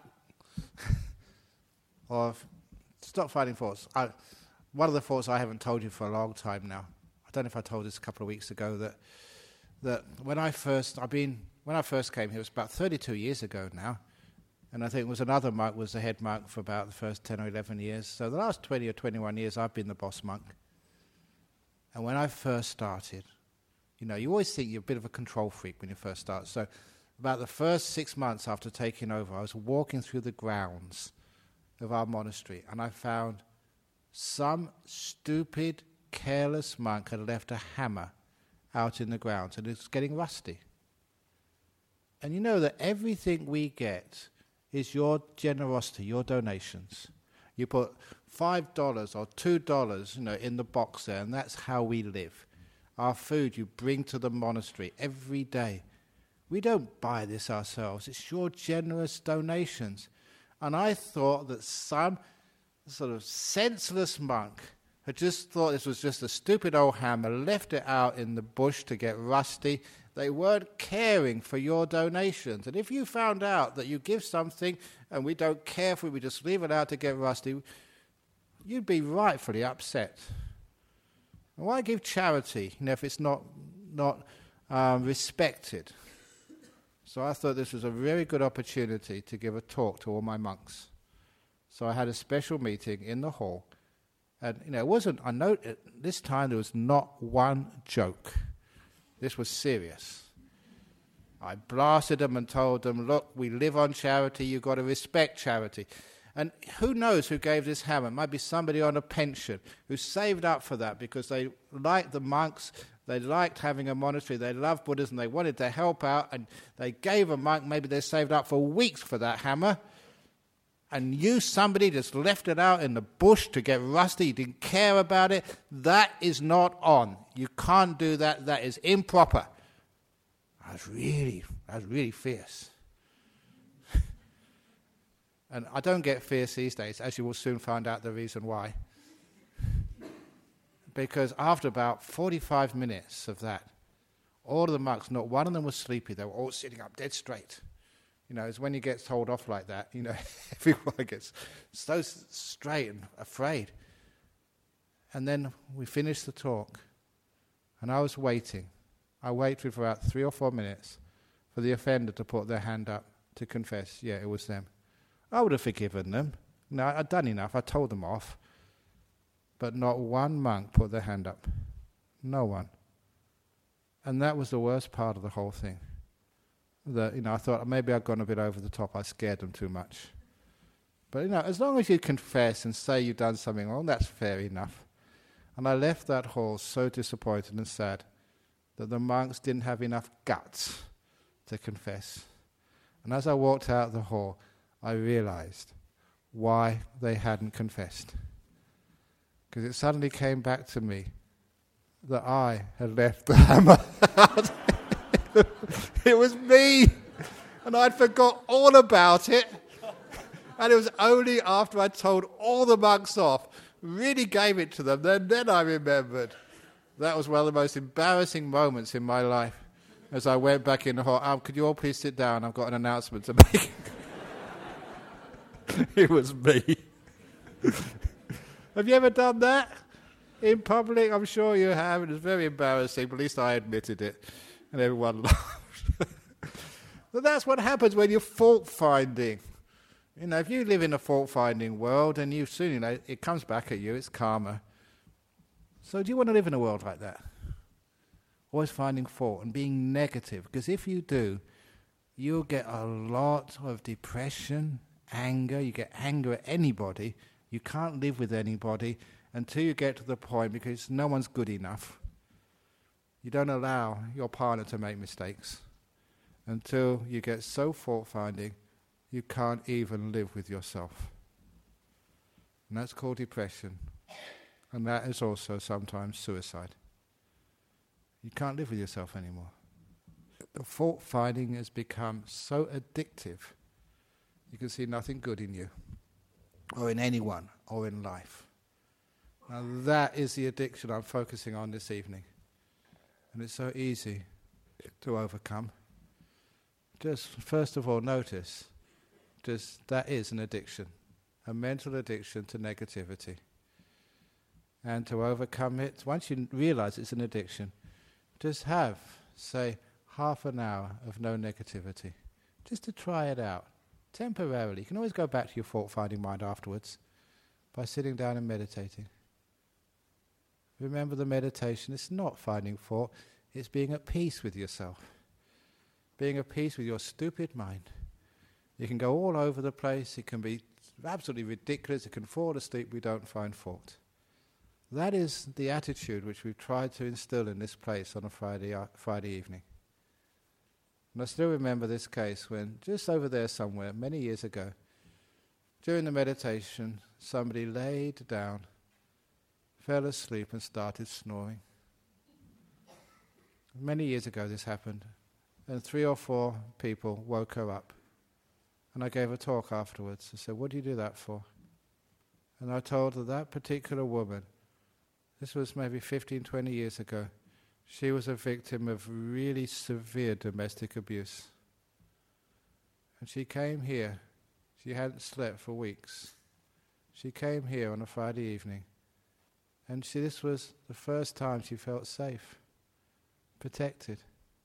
stop finding faults. One of the faults I haven't told you for a long time now. I don't know if I told this a couple of weeks ago that when I first came here, it was about 32 years ago now, and I think it was another monk was the head monk for about the first 10 or 11 years. So the last 20 or 21 years, I've been the boss monk. And when I first started, you always think you're a bit of a control freak when you first start. So about the first 6 months after taking over, I was walking through the grounds of our monastery, and I found some stupid, careless monk had left a hammer out in the grounds, and it's getting rusty. And you know that everything we get is your generosity, your donations. You put $5 or $2, in the box there, and that's how we live. Our food you bring to the monastery every day. We don't buy this ourselves. It's your generous donations. And I thought that some sort of senseless monk had just thought this was just a stupid old hammer, left it out in the bush to get rusty. They weren't caring for your donations. And if you found out that you give something and we don't care for it, we just leave it out to get rusty, you'd be rightfully upset. And why give charity, if it's not respected? So I thought this was a very good opportunity to give a talk to all my monks. So I had a special meeting in the hall. And, it wasn't, I know this time there was not one joke. This was serious. I blasted them and told them, look, we live on charity, you've got to respect charity. And who knows who gave this hammer? It might be somebody on a pension who saved up for that because they liked the monks, they liked having a monastery, they loved Buddhism, they wanted to help out, and they gave a monk, maybe they saved up for weeks for that hammer, and somebody just left it out in the bush to get rusty, you didn't care about it. That is not on. You can't do that. That is improper. I was really fierce. And I don't get fierce these days, as you will soon find out the reason why. Because after about 45 minutes of that, all of the monks, not one of them was sleepy. They were all sitting up dead straight. It's when you get told off like that, everyone gets so straight and afraid. And then we finished the talk, and I was waiting. I waited for about 3 or 4 minutes for the offender to put their hand up to confess, yeah, it was them. I would have forgiven them. No, I'd done enough. I told them off. But not one monk put their hand up. No one. And that was the worst part of the whole thing. That, I thought maybe I'd gone a bit over the top. I scared them too much. But, as long as you confess and say you've done something wrong, that's fair enough. And I left that hall so disappointed and sad that the monks didn't have enough guts to confess. And as I walked out of the hall, I realized why they hadn't confessed. Because it suddenly came back to me that I had left the hammer out. It was me, and I'd forgot all about it. And it was only after I told all the monks off, really gave it to them, then I remembered. That was one of the most embarrassing moments in my life. As I went back in the hall, could you all please sit down? I've got an announcement to make. It was me. Have you ever done that in public? I'm sure you have. It was very embarrassing, but at least I admitted it. And everyone laughed. But that's what happens when you're fault-finding. If you live in a fault-finding world, and you soon, it comes back at you, it's karma. So do you want to live in a world like that? Always finding fault and being negative. Because if you do, you'll get a lot of depression, anger. You get anger at anybody. You can't live with anybody until you get to the point, because no one's good enough. You don't allow your partner to make mistakes until you get so fault-finding you can't even live with yourself. And that's called depression. And that is also sometimes suicide. You can't live with yourself anymore. The fault-finding has become so addictive, you can see nothing good in you, or in anyone, or in life. Now that is the addiction I'm focusing on this evening. And it's so easy to overcome. Just first of all notice, that is an addiction, a mental addiction to negativity. And to overcome it, once you realize it's an addiction, just have, say, half an hour of no negativity, just to try it out, temporarily. You can always go back to your fault-finding mind afterwards by sitting down and meditating. Remember, the meditation is not finding fault, it's being at peace with yourself. Being at peace with your stupid mind. You can go all over the place, it can be absolutely ridiculous, it can fall asleep, we don't find fault. That is the attitude which we've tried to instill in this place on a Friday evening. And I still remember this case when, just over there somewhere, many years ago, during the meditation, somebody laid down, fell asleep and started snoring. Many years ago this happened, and 3 or 4 people woke her up. And I gave a talk afterwards. I said, what do you do that for? And I told her that particular woman, this was maybe 15, 20 years ago, She was a victim of really severe domestic abuse. And she came here. She hadn't slept for weeks. She came here on a Friday evening. And this was the first time she felt safe, protected.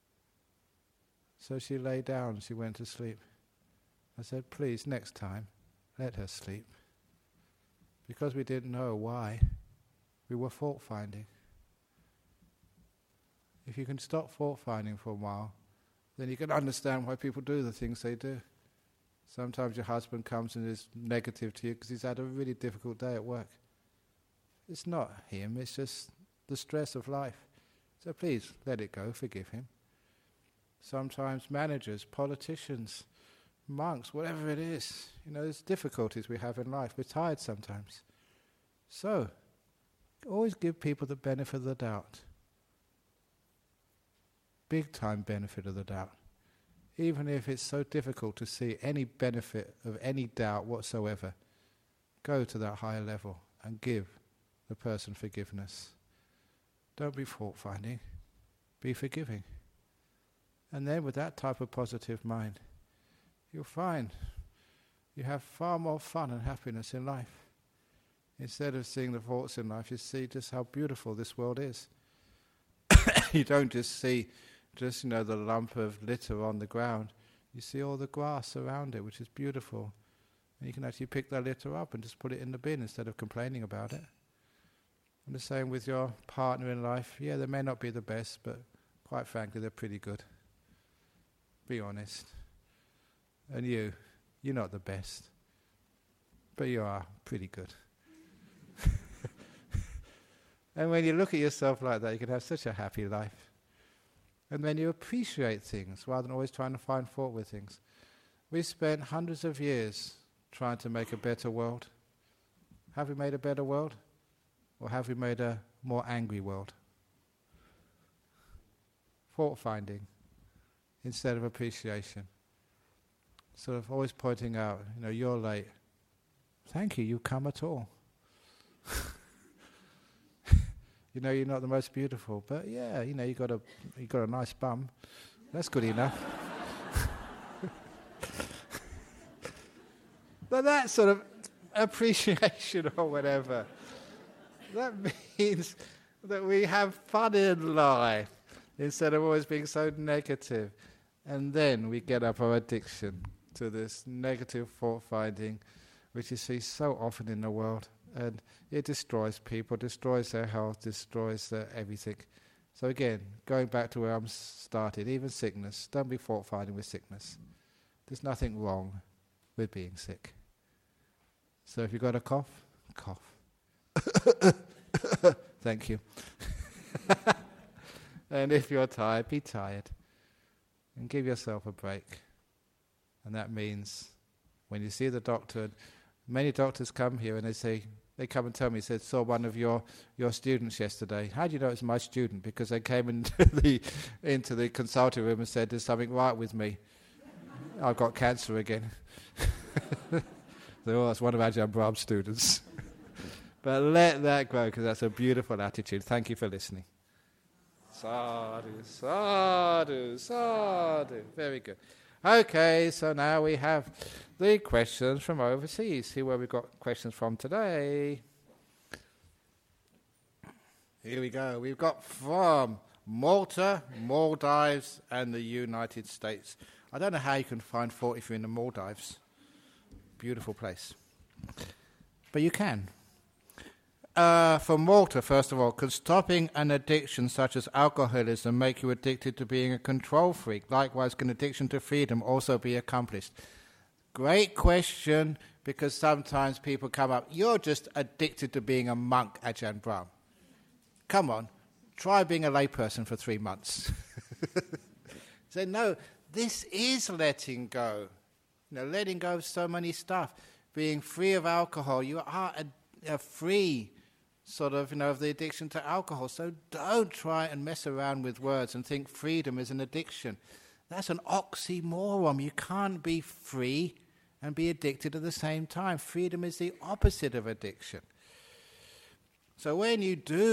So she lay down and she went to sleep. I said, please, next time, let her sleep. Because we didn't know why. We were fault-finding. If you can stop fault-finding for a while, then you can understand why people do the things they do. Sometimes your husband comes and is negative to you because he's had a really difficult day at work. It's not him, it's just the stress of life. So please, let it go, forgive him. Sometimes managers, politicians, monks, whatever it is, there's difficulties we have in life. We're tired sometimes. So, always give people the benefit of the doubt. Big time benefit of the doubt. Even if it's so difficult to see any benefit of any doubt whatsoever, go to that higher level and give the person forgiveness. Don't be fault-finding, be forgiving. And then with that type of positive mind, you'll find you have far more fun and happiness in life. Instead of seeing the faults in life, you see just how beautiful this world is. You don't just see the lump of litter on the ground. You see all the grass around it, which is beautiful. And you can actually pick that litter up and just put it in the bin instead of complaining about it. And the same with your partner in life. Yeah, they may not be the best, but quite frankly, they're pretty good. Be honest. And you're not the best, but you are pretty good. And when you look at yourself like that, you can have such a happy life. And then you appreciate things rather than always trying to find fault with things. We spent hundreds of years trying to make a better world. Have we made a better world? Or have we made a more angry world? Fault-finding instead of appreciation. Sort of always pointing out, you're late. Thank you, you've come at all. You're not the most beautiful, but yeah, you got a nice bum. That's good enough. But that sort of appreciation or whatever, that means that we have fun in life instead of always being so negative. And then we get up our addiction to this negative fault-finding, which you see so often in the world. And it destroys people, destroys their health, destroys their everything. So again, going back to where I started, even sickness, don't be fault-finding with sickness. There's nothing wrong with being sick. So if you've got a cough, cough. Thank you. And if you're tired, be tired. And give yourself a break. And that means when you see the doctor, many doctors come here and they come and tell me, saw one of your students yesterday. How do you know it's my student? Because they came into the consulting room and said, there's something right with me. I've got cancer again. That's one of Ajahn Brahm's students. But let that grow, because that's a beautiful attitude. Thank you for listening. Sadhu, sadhu, sadhu. Very good. Okay, so now we have the questions from overseas. See where we've got questions from today. Here we go. We've got from Malta, Maldives, and the United States. I don't know how you can find fault if you're in the Maldives. Beautiful place. But you can. For Malta, first of all, could stopping an addiction such as alcoholism make you addicted to being a control freak? Likewise, can addiction to freedom also be accomplished? Great question, because sometimes people come up, you're just addicted to being a monk, Ajahn Brahm. Come on, try being a layperson for 3 months. Say, no, this is letting go. Letting go of so many stuff. Being free of alcohol, you are free of the addiction to alcohol. So don't try and mess around with words and think freedom is an addiction. That's an oxymoron. You can't be free and be addicted at the same time. Freedom is the opposite of addiction. So when you do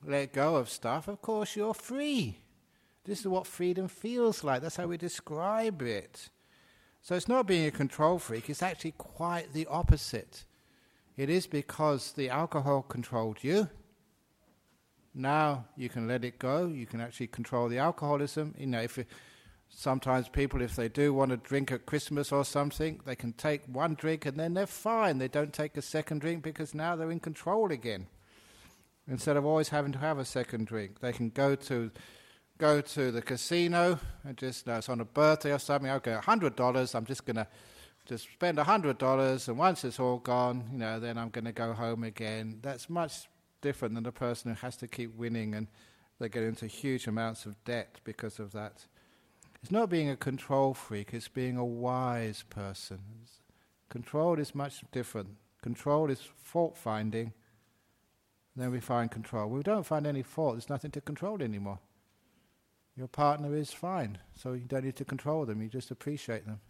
let go of stuff, of course you're free. This is what freedom feels like. That's how we describe it. So it's not being a control freak, it's actually quite the opposite. It is because the alcohol controlled you. Now you can let it go. You can actually control the alcoholism. Sometimes people, if they do want to drink at Christmas or something, they can take one drink and then they're fine. They don't take a second drink because now they're in control again. Instead of always having to have a second drink, they can go to the casino and just, it's on a birthday or something, okay, $100, I'm just going to just spend $100, and once it's all gone, then I'm going to go home again. That's much different than the person who has to keep winning and they get into huge amounts of debt because of that. It's not being a control freak, it's being a wise person. Control is much different. Control is fault-finding. Then we find control. We don't find any fault, there's nothing to control anymore. Your partner is fine, so you don't need to control them, you just appreciate them.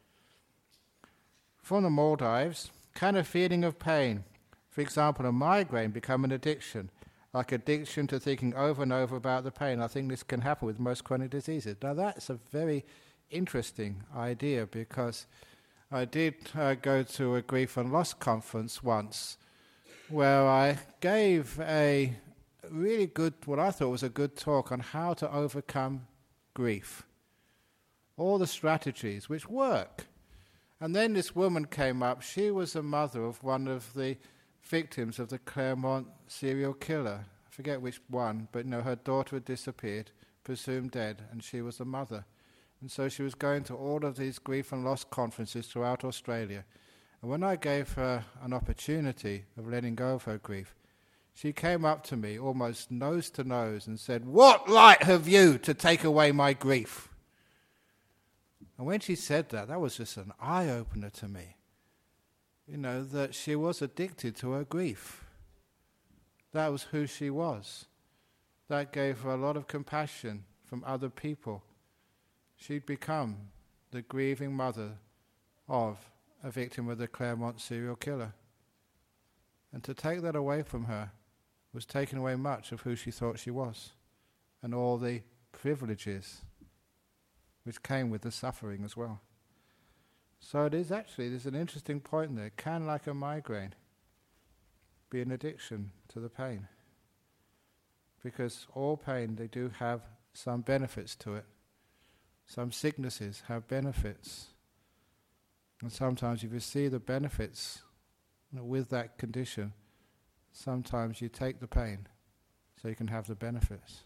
From the Maldives, can a feeling of pain, for example a migraine, become an addiction? Like addiction to thinking over and over about the pain. I think this can happen with most chronic diseases. Now that's a very interesting idea, because I did go to a grief and loss conference once where I gave a really good, what I thought was a good talk on how to overcome grief. All the strategies which work. And then this woman came up. She was the mother of one of the victims of the Claremont serial killer. I forget which one, but her daughter had disappeared, presumed dead, and she was the mother. And so she was going to all of these grief and loss conferences throughout Australia. And when I gave her an opportunity of letting go of her grief, she came up to me almost nose to nose and said, "What right have you to take away my grief?" And when she said that, that was just an eye-opener to me. That she was addicted to her grief. That was who she was. That gave her a lot of compassion from other people. She'd become the grieving mother of a victim of the Claremont serial killer. And to take that away from her was taking away much of who she thought she was, and all the privileges which came with the suffering as well. So there's an interesting point there. Can, like a migraine, be an addiction to the pain? Because all pain, they do have some benefits to it. Some sicknesses have benefits. And sometimes if you see the benefits with that condition, sometimes you take the pain so you can have the benefits.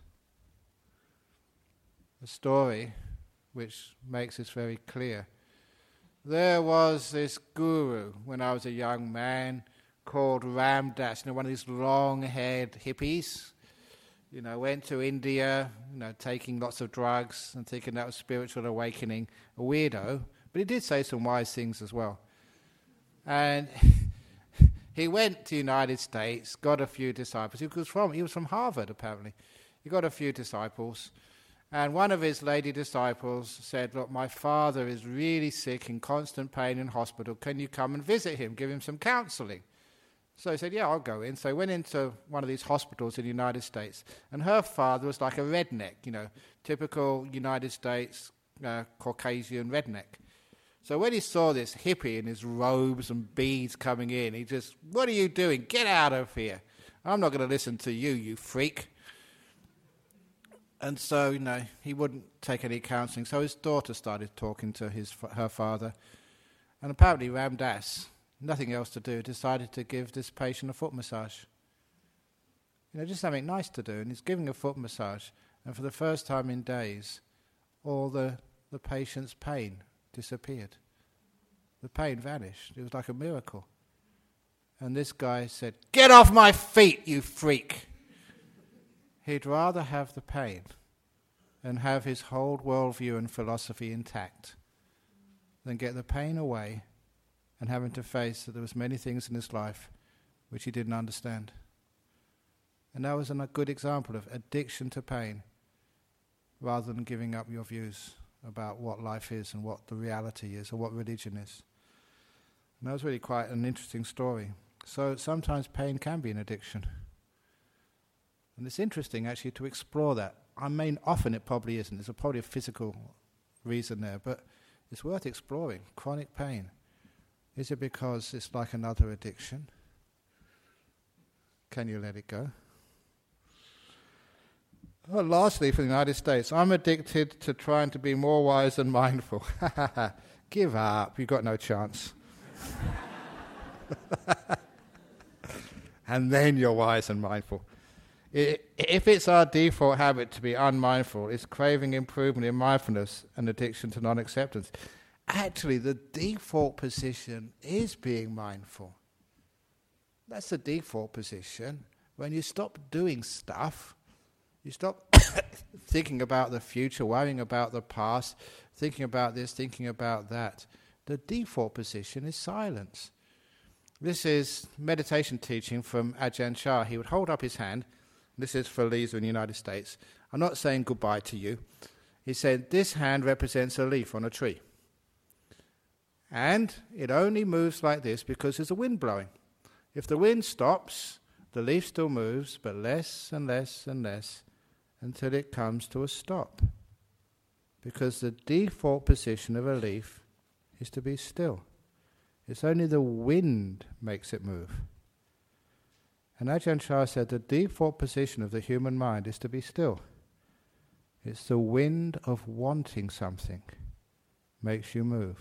A story which makes this very clear. There was this guru when I was a young man called Ram Dass, one of these long-haired hippies. Went to India, taking lots of drugs and thinking that was spiritual awakening. A weirdo, but he did say some wise things as well. And he went to the United States, got a few disciples. He was from Harvard, apparently. He got a few disciples. And one of his lady disciples said, "Look, my father is really sick, in constant pain in hospital. Can you come and visit him, give him some counseling?" So he said, "Yeah, I'll go in." So he went into one of these hospitals in the United States. And her father was like a redneck, typical United States Caucasian redneck. So when he saw this hippie in his robes and beads coming in, he just, "What are you doing? Get out of here. I'm not going to listen to you, you freak." And so, he wouldn't take any counselling. So his daughter started talking to her father. And apparently Ram Dass, nothing else to do, decided to give this patient a foot massage. Just something nice to do. And he's giving a foot massage. And for the first time in days, all the patient's pain disappeared. The pain vanished. It was like a miracle. And this guy said, "Get off my feet, you freak!" He'd rather have the pain and have his whole worldview and philosophy intact than get the pain away and having to face that there was many things in his life which he didn't understand. And that was a good example of addiction to pain rather than giving up your views about what life is and what the reality is or what religion is. And that was really quite an interesting story. So sometimes pain can be an addiction. And it's interesting actually to explore that. I mean, often it probably isn't. There's probably a physical reason there, but it's worth exploring. Chronic pain. Is it because it's like another addiction? Can you let it go? Well, lastly, for the United States, I'm addicted to trying to be more wise and mindful. Give up. You've got no chance. And then you're wise and mindful. If it's our default habit to be unmindful, it's craving improvement in mindfulness and addiction to non-acceptance. Actually, the default position is being mindful. That's the default position. When you stop doing stuff, you stop thinking about the future, worrying about the past, thinking about this, thinking about that. The default position is silence. This is meditation teaching from Ajahn Chah. He would hold up his hand. This is for Lisa in the United States. I'm not saying goodbye to you. He said, this hand represents a leaf on a tree. And it only moves like this because there's a wind blowing. If the wind stops, the leaf still moves, but less and less and less until it comes to a stop. Because the default position of a leaf is to be still. It's only the wind makes it move. And Ajahn Chah said the default position of the human mind is to be still. It's the wind of wanting something makes you move.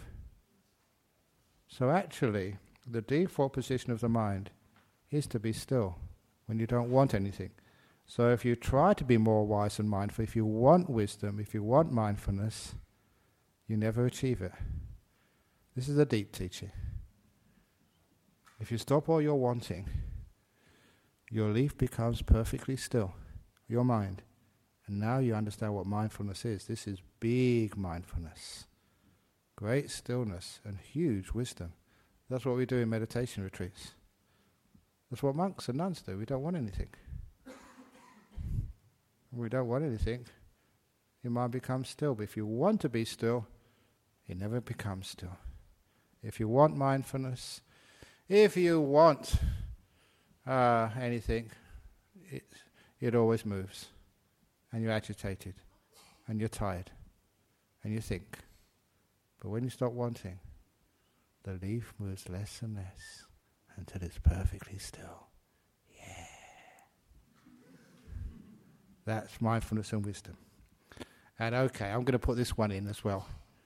So actually, the default position of the mind is to be still when you don't want anything. So if you try to be more wise and mindful, if you want wisdom, if you want mindfulness, you never achieve it. This is a deep teaching. If you stop all your wanting, your leaf becomes perfectly still, your mind. And now you understand what mindfulness is. This is big mindfulness, great stillness, and huge wisdom. That's what we do in meditation retreats. That's what monks and nuns do. We don't want anything. When we don't want anything, your mind becomes still. But if you want to be still, it never becomes still. If you want mindfulness, if you want anything, it always moves. And you're agitated. And you're tired. And you think. But when you stop wanting, the leaf moves less and less until it's perfectly still. Yeah. That's mindfulness and wisdom. And okay, I'm going to put this one in as well.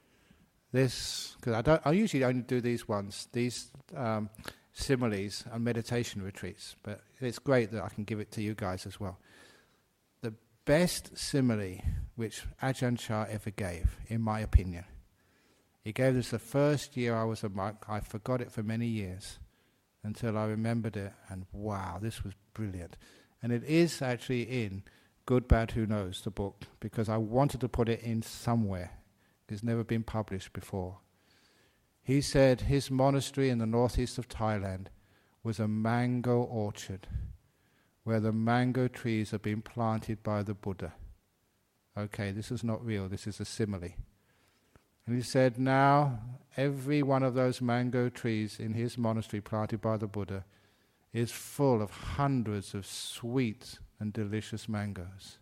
This, because I usually only do these ones, these similes on meditation retreats, but it's great that I can give it to you guys as well. The best simile which Ajahn Chah ever gave, in my opinion, he gave this the first year I was a monk. I forgot it for many years until I remembered it, and wow, this was brilliant. And it is actually in Good, Bad, Who Knows, the book, because I wanted to put it in somewhere. It's never been published before. He said his monastery in the northeast of Thailand was a mango orchard where the mango trees had been planted by the Buddha. Okay, this is not real, this is a simile. And he said now every one of those mango trees in his monastery planted by the Buddha is full of hundreds of sweet and delicious mangoes.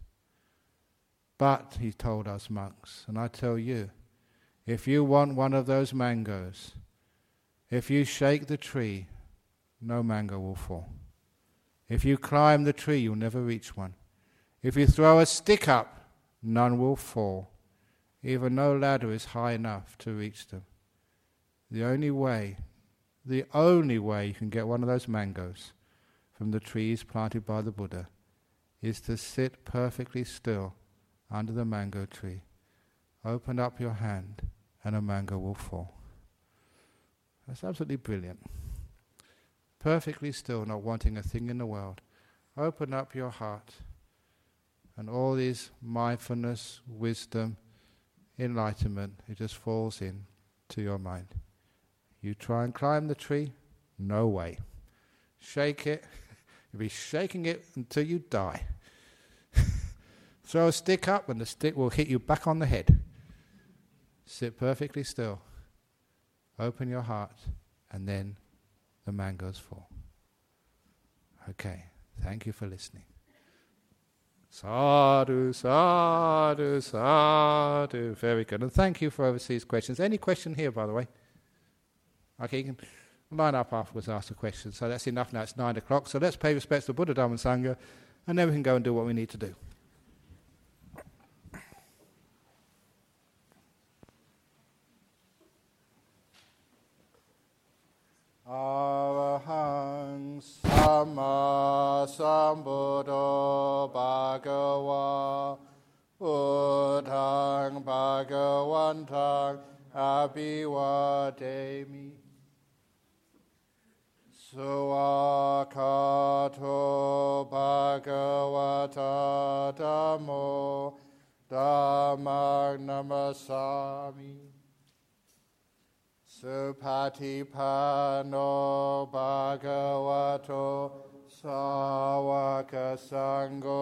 But, he told us monks, and I tell you, if you want one of those mangoes, if you shake the tree, no mango will fall. If you climb the tree, you'll never reach one. If you throw a stick up, none will fall. Even no ladder is high enough to reach them. The only way you can get one of those mangoes from the trees planted by the Buddha is to sit perfectly still under the mango tree. Open up your hand and a mango will fall. That's absolutely brilliant. Perfectly still, not wanting a thing in the world. Open up your heart and all these mindfulness, wisdom, enlightenment, it just falls in to your mind. You try and climb the tree, no way. Shake it, you'll be shaking it until you die. Throw a stick up and the stick will hit you back on the head. Sit perfectly still. Open your heart and then the mangoes fall. Okay, thank you for listening. Sadhu, sadhu, sadhu. Very good. And thank you for overseas questions. Any question here, by the way? Okay, you can line up afterwards and ask a question. So that's enough now. It's 9 o'clock. So let's pay respects to Buddha, Dhamma and Sangha, and then we can go and do what we need to do. Arahang Sama Sambuddho Bhagava Buddhang Bhagavantang Abhivademi Suakato Bhagavata Dhammo Dhammang Namasami Supatipano Bhagavato Sāvaka Sangho